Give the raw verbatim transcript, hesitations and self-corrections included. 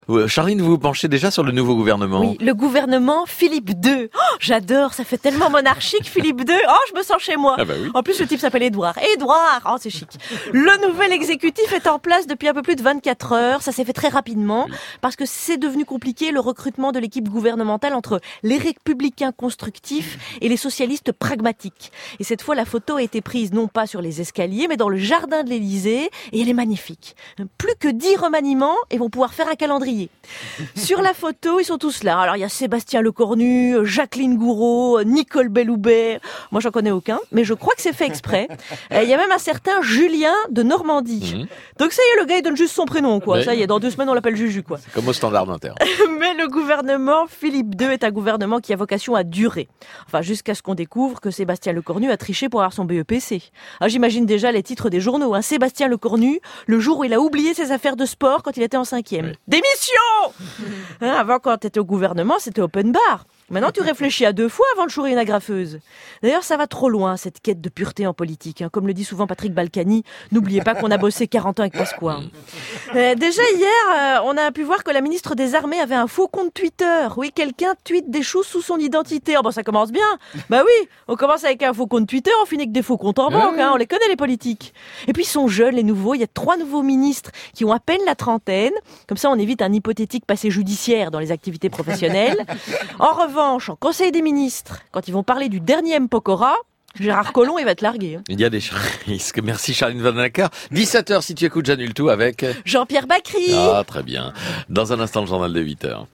Euh, Charline, vous vous penchez déjà sur le nouveau gouvernement? Oui, le gouvernement Philippe deux. Oh, j'adore, ça fait tellement monarchique, Philippe deux. Oh, je me sens chez moi. Ah bah oui. En plus, le type s'appelle Édouard. Édouard, oh, c'est chic. Le nouvel exécutif est en place depuis un peu plus de vingt-quatre heures. Ça s'est fait très rapidement parce que c'est devenu compliqué le recrutement de l'équipe gouvernementale entre les républicains constructifs et les socialistes pragmatiques. Et cette fois, la photo a été prise non pas sur les escaliers, mais dans le jardin de l'Élysée. Et elle est magnifique. Plus que dix remaniements et vont pouvoir faire un calendrier. Sur la photo, ils sont tous là. Alors, il y a Sébastien Lecornu, Jacqueline Gouraud, Nicole Belloubet. Moi, j'en connais aucun, mais je crois que c'est fait exprès. Il y a même un certain Julien de Normandie. Mmh. Donc, ça y est, le gars, il donne juste son prénom, quoi. Mais... ça y est, dans deux semaines, on l'appelle Juju, quoi. C'est comme au standard d'Inter. Mais le gouvernement Philippe deux est un gouvernement qui a vocation à durer. Enfin, jusqu'à ce qu'on découvre que Sébastien Lecornu a triché pour avoir son B E P C. Alors, j'imagine déjà les titres des journaux. Hein. Sébastien Lecornu, le jour où il a oublié ses affaires de sport quand il était en cinquième. Oui. Démission! Hein, avant, quand tu étais au gouvernement, c'était open bar. Maintenant, tu réfléchis à deux fois avant de chourer une agrafeuse. D'ailleurs, ça va trop loin, cette quête de pureté en politique. Hein. Comme le dit souvent Patrick Balkany, n'oubliez pas qu'on a bossé quarante ans avec Pasqua. Euh, déjà hier, euh, on a pu voir que la ministre des Armées avait un faux compte Twitter. Oui, quelqu'un tweet des choses sous son identité. Oh, bon, ça commence bien. Bah oui, on commence avec un faux compte Twitter, on finit avec des faux comptes en banque. Hein. On les connaît, les politiques. Et puis, ils sont jeunes, les nouveaux. Il y a trois nouveaux ministres qui ont à peine la trentaine. Comme ça, on évite un hypothétique passé judiciaire dans les activités professionnelles. En revanche, en Conseil des ministres, quand ils vont parler du dernier M. Pokora, Gérard Collomb, il va te larguer. Hein. Il y a des risques. Merci Charline Vanhoenacker. dix-sept heures si tu écoutes J'annule tout avec... Jean-Pierre Bacry. Ah, très bien. Dans un instant, le journal de huit heures.